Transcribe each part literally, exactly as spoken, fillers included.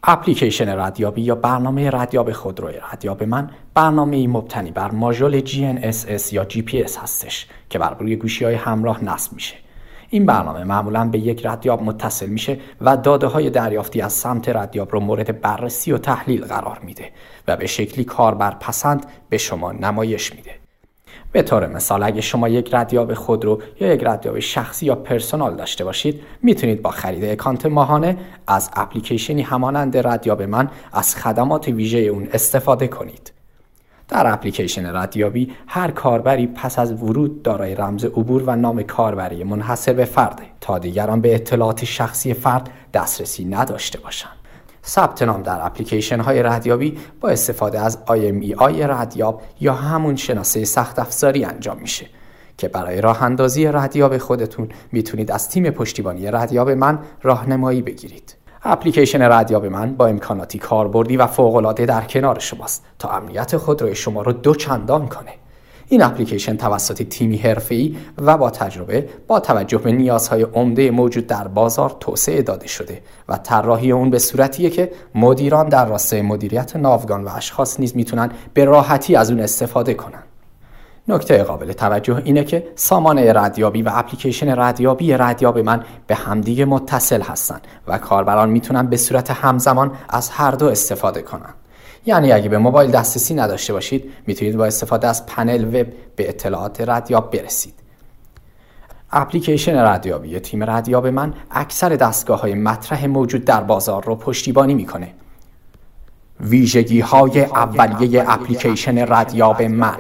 اپلیکیشن ردیابی یا برنامه ردیاب خودروی ردیاب من برنامه‌ای مبتنی بر ماژول جی ان اس اس یا جی پی اس هستش که بر روی گوشی‌های همراه نصب میشه. این برنامه معمولاً به یک ردیاب متصل میشه و داده‌های دریافتی از سمت ردیاب رو مورد بررسی و تحلیل قرار میده و به شکلی کاربرپسند به شما نمایش میده. به طور مثال اگه شما یک ردیاب خودرو یا یک ردیاب شخصی یا پرسونال داشته باشید، میتونید با خرید اکانت ماهانه از اپلیکیشنی همانند ردیاب من از خدمات ویژه اون استفاده کنید. در اپلیکیشن ردیابی هر کاربری پس از ورود دارای رمز عبور و نام کاربری منحصر به فرده تا دیگران به اطلاعات شخصی فرد دسترسی نداشته باشند. ثبت نام در اپلیکیشن های ردیابی با استفاده از آی ام ای آی ردیاب یا همون شناسه سخت افزاری انجام میشه که برای راه اندازی ردیاب خودتون میتونید از تیم پشتیبانی ردیاب من راهنمایی بگیرید. اپلیکیشن ردیاب من با امکاناتی کاربردی و فوق‌العاده در کنار شماست تا امنیت خودروی شما رو دو چندان کنه. این اپلیکیشن توسط تیمی حرفه‌ای و با تجربه با توجه به نیازهای عمده موجود در بازار توسعه داده شده و طراحی اون به صورتیه که مدیران در راستای مدیریت ناوگان و اشخاص نیز میتونن به راحتی از اون استفاده کنن. نکته قابل توجه اینه که سامانه ردیابی و اپلیکیشن ردیابی ردیاب من به همدیگه متصل هستن و کاربران میتونن به صورت همزمان از هر دو استفاده کنن. یعنی اگه به موبایل دسترسی نداشته باشید، میتونید با استفاده از پنل وب به اطلاعات ردیاب برسید. اپلیکیشن ردیابی تیم ردیاب من اکثر دستگاه‌های مطرح موجود در بازار رو پشتیبانی میکنه. ویژگی‌های اولیه اپلیکیشن ردیاب من: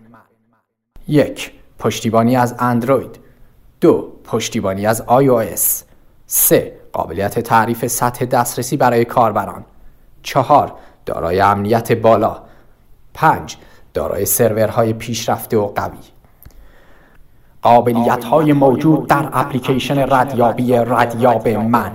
یک. پشتیبانی از اندروید. دو. پشتیبانی از آی او اس. سه. قابلیت تعریف سطح دسترسی برای کاربران. چهار. دارای امنیت بالا. پنج. دارای سرورهای پیشرفته و قوی. قابلیت‌های موجود در اپلیکیشن ردیابی ردیاب من: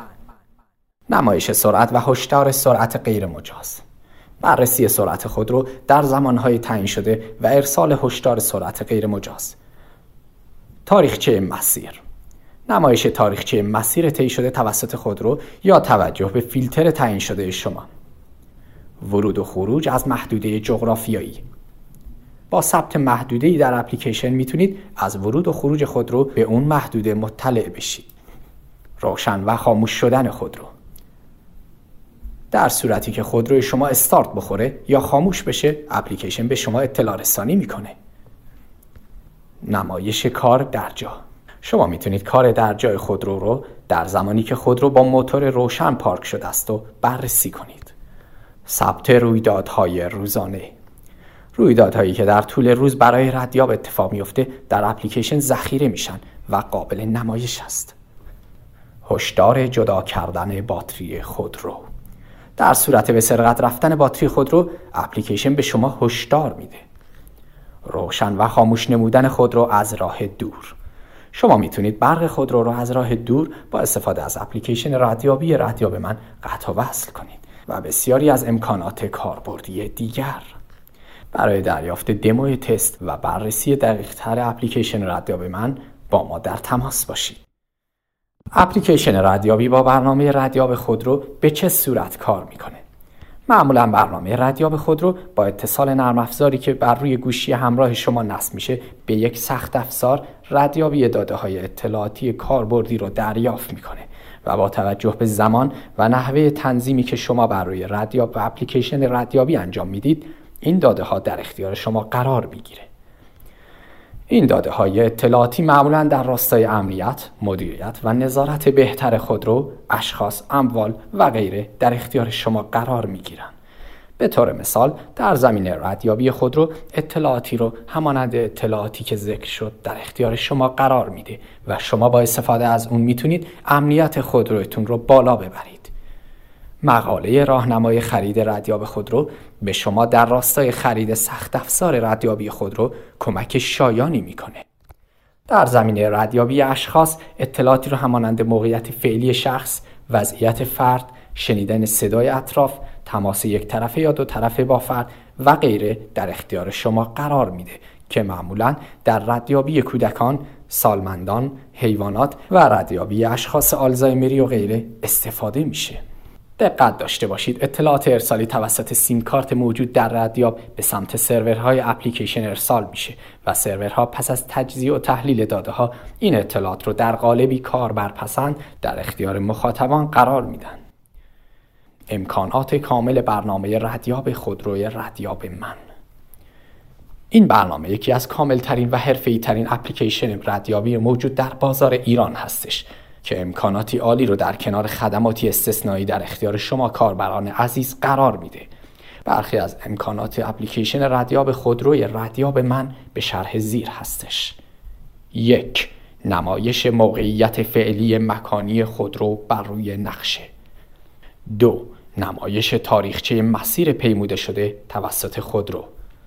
نمایش سرعت و هشدار سرعت غیر مجاز، بررسی سرعت خودرو در زمانهای تعیین شده و ارسال هشدار سرعت غیر مجاز. تاریخچه مسیر: نمایش تاریخچه مسیر طی شده توسط خودرو یا توجه به فیلتر تعیین شده شما. ورود و خروج از محدوده جغرافیایی: با ثبت محدوده‌ای در اپلیکیشن میتونید از ورود و خروج خودرو به اون محدوده مطلع بشید. روشن و خاموش شدن خودرو: در صورتی که خودروی شما استارت بخوره یا خاموش بشه، اپلیکیشن به شما اطلاع رسانی میکنه. نمایش کار در جا: شما میتونید کار در جای خودرو رو در زمانی که خودرو با موتور روشن پارک شده است و بررسی کنید. ثبت رویدادهای روزانه: رویدادهایی که در طول روز برای ردیاب اتفاق میفته در اپلیکیشن ذخیره میشن و قابل نمایش است. هشدار جدا کردن باتری خودرو: در صورت به سرقت رفتن باتری خودرو، اپلیکیشن به شما هشدار میده. روشن و خاموش نمودن خودرو از راه دور: شما میتونید برق خودرو رو از راه دور با استفاده از اپلیکیشن ردیابی ردیاب من قطع و وصل کنید و بسیاری از امکانات کاربردی دیگر. برای دریافت دموی تست و بررسی دقیق‌تر اپلیکیشن ردیاب من با ما در تماس باشید. اپلیکیشن ردیابی با برنامه ردیاب خودرو به چه صورت کار میکنه؟ معمولا برنامه ردیاب خودرو با اتصال نرم افزاری که بر روی گوشی همراه شما نصب میشه به یک سخت افزار ردیابی داده های اطلاعاتی کاربردی رو دریافت میکنه و با توجه به زمان و نحوه تنظیمی که شما بر روی ردیاب و اپلیکیشن ردیابی انجام میدید، این داده ها در اختیار شما قرار میگیره. این داده های اطلاعاتی معمولاً در راستای امنیت، مدیریت و نظارت بهتر خودرو، اشخاص، اموال و غیره در اختیار شما قرار میگیرن. به طور مثال در زمینه ردیابی خودرو اطلاعاتی رو همانند اطلاعاتی که ذکر شد در اختیار شما قرار میده و شما با استفاده از اون میتونید امنیت خودرویتون رو بالا ببرید. مقاله راهنمای خرید ردیاب خودرو به شما در راستای خرید سخت افزار ردیابی خودرو کمک شایانی میکنه. در زمینه ردیابی اشخاص اطلاعاتی رو همانند موقعیت فعلی شخص، وضعیت فرد، شنیدن صدای اطراف، تماس یک طرفه یا دو طرفه با فرد و غیره در اختیار شما قرار میده که معمولاً در ردیابی کودکان، سالمندان، حیوانات و ردیابی اشخاص آلزایمری و غیره استفاده میشه. دقت داشته باشید اطلاعات ارسالی توسط سیم کارت موجود در ردیاب به سمت سرورهای اپلیکیشن ارسال میشه و سرورها پس از تجزیه و تحلیل داده ها این اطلاعات رو در قالبی کاربرپسند در اختیار مخاطبان قرار میدن. امکانات کامل برنامه ردیاب خودروی ردیاب من. این برنامه یکی از کاملترین و حرفه‌ای ترین اپلیکیشن ردیابی موجود در بازار ایران هستش که امکاناتی عالی رو در کنار خدماتی استثنایی در اختیار شما کاربران عزیز قرار میده. برخی از امکانات اپلیکیشن ردیاب خودروی ردیاب من به شرح زیر هستش. یک، نمایش موقعیت فعلی مکانی خودرو بر روی نقشه. دو، نمایش تاریخچه مسیر پیموده شده توسط خودرو.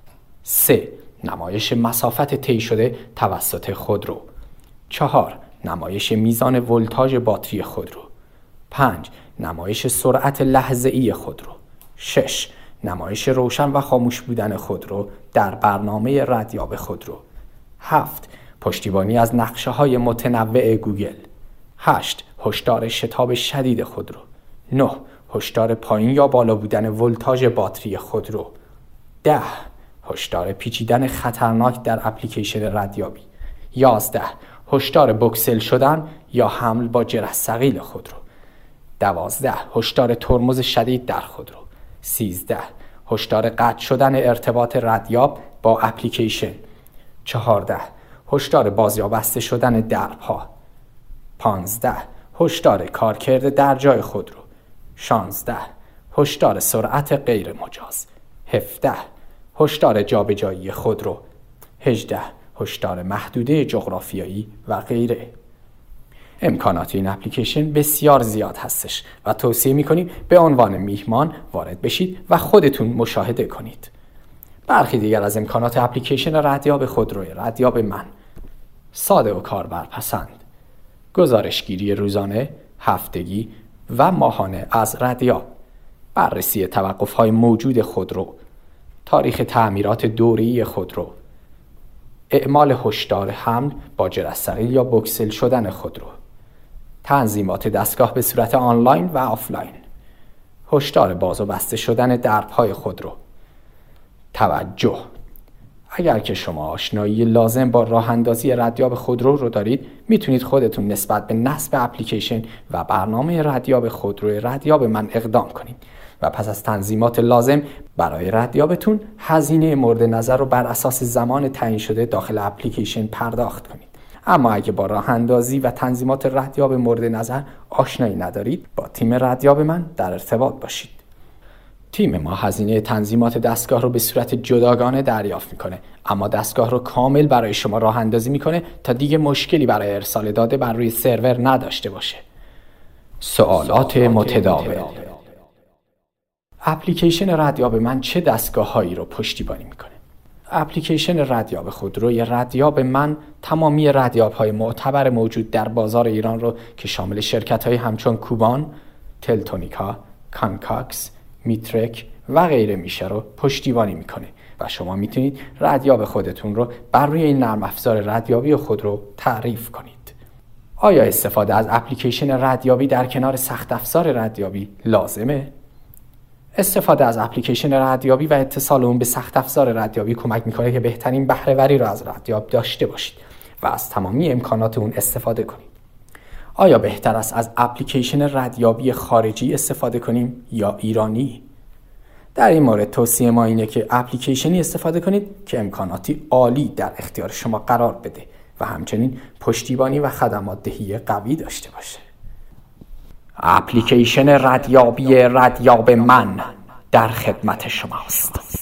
سه، نمایش مسافت طی شده توسط خودرو. چهار، نمایش میزان ولتاژ باتری خودرو. پنج، نمایش سرعت لحظه‌ای خودرو. شش، نمایش روشن و خاموش بودن خودرو در برنامه ردیاب خودرو. هفت، پشتیبانی از نقشه‌های متنوع گوگل. هشت، هشدار شتاب شدید خودرو. نه، هشدار پایین یا بالا بودن ولتاژ باتری خودرو. ده، هشدار پیچیدن خطرناک در اپلیکیشن ردیابی. یازده، هشدار بوکسل شدن یا حمل با جرث ثقیل خودرو. دوازده، هشدار ترمز شدید در خودرو. سیزده، هشدار قطع شدن ارتباط ردیاب با اپلیکیشن. چهارده، هشدار باز یا بسته شدن درها. پانزده، هشدار کارکرد در جای خودرو. شانزده، هشدار سرعت غیر مجاز. هفده، هشدار جابجایی خودرو. هجده، هشدار محدوده جغرافیایی و غیره. امکانات این اپلیکیشن بسیار زیاد هستش و توصیه می‌کنیم به عنوان میهمان وارد بشید و خودتون مشاهده کنید. برخی دیگر از امکانات اپلیکیشن ردیاب خودروی ردیاب من: ساده و کاربرپسند، گزارشگیری روزانه، هفتگی و ماهانه از ردیاب، بررسی توقف‌های موجود خودرو، تاریخ تعمیرات دوره‌ای خودرو، اعمال هشدار حمل با جرث ثقیل یا بوکسل شدن خودرو، تنظیمات دستگاه به صورت آنلاین و آفلاین، هشدار باز و بسته شدن درپای خودرو. توجه! اگر که شما آشنایی لازم با راه اندازی ردیاب خودرو رو دارید، میتونید خودتون نسبت به نصب اپلیکیشن و برنامه ردیاب خودروی ردیاب من اقدام کنید و پس از تنظیمات لازم برای ردیابتون هزینه مورد نظر رو بر اساس زمان تعیین شده داخل اپلیکیشن پرداخت کنید. اما اگه با راه اندازی و تنظیمات ردیاب مورد نظر آشنایی ندارید، با تیم ردیاب من در ارتباط باشید. تیم ما هزینه تنظیمات دستگاه رو به صورت جداگانه دریافت میکنه، اما دستگاه رو کامل برای شما راه اندازی میکنه تا دیگه مشکلی برای ارسال داده بر روی سرور نداشته باشه. سوالات متداول: اپلیکیشن ردیاب من چه دستگاه‌هایی رو پشتیبانی میکنه؟ اپلیکیشن ردیاب خودروی ردیاب من تمامی ردیاب‌های معتبر موجود در بازار ایران رو که شامل شرکت‌های همچون کوبان، تلتونیکا، کانکاکس، میترک و غیره میشه رو پشتیبانی میکنه و شما میتونید ردیاب خودتون رو بر روی این نرم افزار ردیابی خودرو تعریف کنید. آیا استفاده از اپلیکیشن ردیابی در کنار سخت افزار ردیابی لازمه؟ استفاده از اپلیکیشن ردیابی و اتصال اون به سخت افزار ردیابی کمک میکنه که بهترین بهره وری رو از ردیاب داشته باشید و از تمامی امکانات اون استفاده کنید. آیا بهتر است از اپلیکیشن ردیابی خارجی استفاده کنیم یا ایرانی؟ در این مورد توصیه ما اینه که اپلیکیشنی استفاده کنید که امکاناتی عالی در اختیار شما قرار بده و همچنین پشتیبانی و خدمات دهی قوی داشته باشه. اپلیکیشن ردیابی ردیاب من در خدمت شماست.